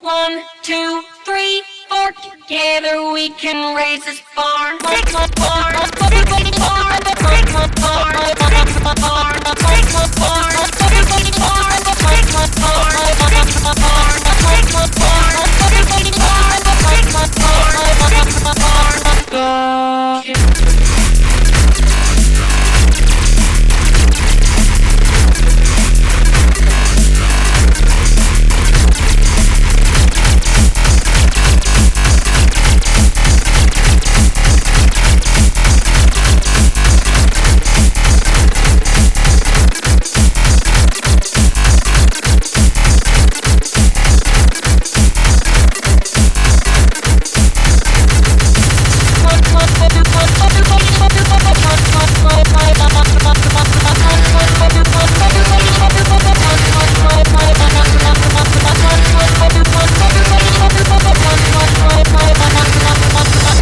1, 2, 3, 4. Together we can raise this barn. 6 barn, 6 barn, 6 barn, 6 barn, 6 barn, 6 barn, 6 barn, 6 barn, 6 barn, 6 barn, 6 barn.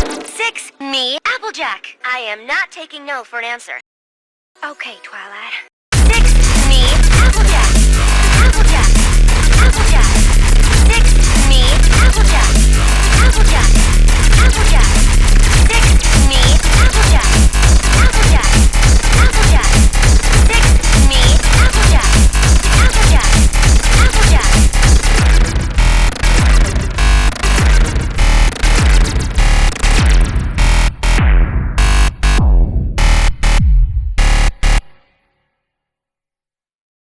Me, Applejack. I am not taking no for an answer. Okay, Twilight.